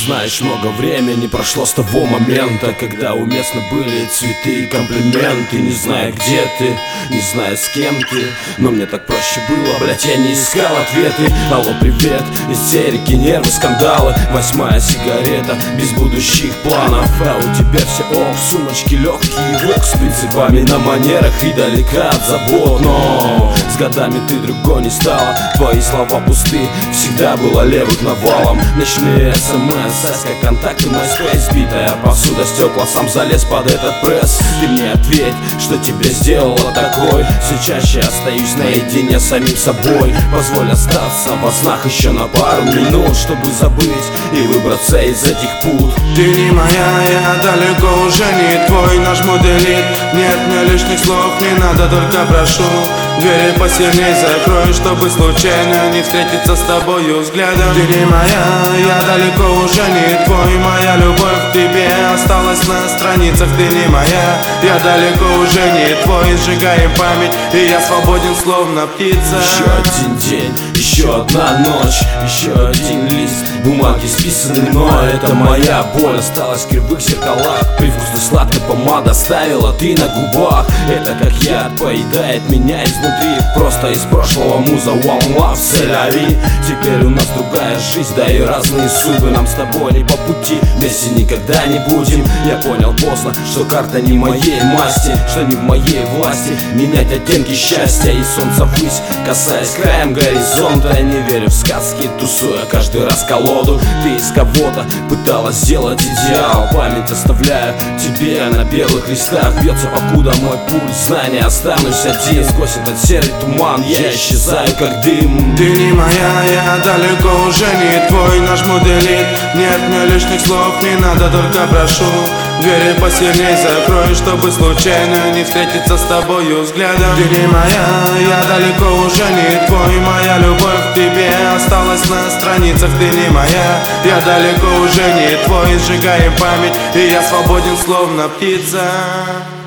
Знаешь, много времени прошло с того момента, когда уместны были цветы и комплименты. Не знаю, где ты, не знаю, с кем ты, но мне так проще было, блять, я не искал ответы. Алло, привет, истерики, нервы, скандалы, 8-я сигарета, без будущих планов. А у тебя все ок, сумочки легкие, вок, с принципами на манерах и далека от забот. Но с годами ты другой не стала, твои слова пусты, всегда было левых навалом. Ночные смс, как контакты, MySpace, битая посуда, стекла, сам залез под этот пресс. Ты мне ответь, что тебе сделала такой. Все чаще остаюсь наедине с самим собой. Позволь остаться во снах еще на пару минут, чтобы забыть и выбраться из этих пут. Ты не моя, я далеко уже не твой. Нажму delete, нет мне лишних слов, не надо, только прошу. Двери посильней закрой, чтобы случайно не встретиться с тобою взглядом. Ты не моя, я далеко уже не твой. Моя любовь к тебе осталась на страницах. Ты не моя, я далеко уже не твой. Сжигаем память, и я свободен, словно птица. Еще один день, еще одна ночь, еще один лист бумаги списанный, но это моя боль осталась в кривых зеркалах. Привкусной сладкой помады оставила ты на губах. Это как яд поедает меня изнутри. Просто из прошлого муза One Love, c'est-la-vie. Теперь у нас другая жизнь, да и разные судьбы. Нам с тобой не по пути, вместе никогда не будем. Я понял поздно, что карта не моей масти, что не в моей власти менять оттенки счастья и солнца ввысь, касаясь краем горизонта. Я не верю в сказки, тусуя каждый раз колоду. Ты из кого-то пыталась сделать идеал. Память оставляю тебе на белых листах. Бьется покуда мой пульс, знания останусь один. Сквозь этот серый туман я исчезаю как дым. Ты не моя, я далеко уже не твой. Нажму delete, нет мне лишних слов, не надо, только прошу. Двери посильней закрой, чтобы случайно не встретиться с тобою взглядом. Ты не моя, я далеко уже не твой. Моя любовь к тебе осталась на страницах. Ты не моя, я далеко уже не твой. Сжигаем память, и я свободен, словно птица.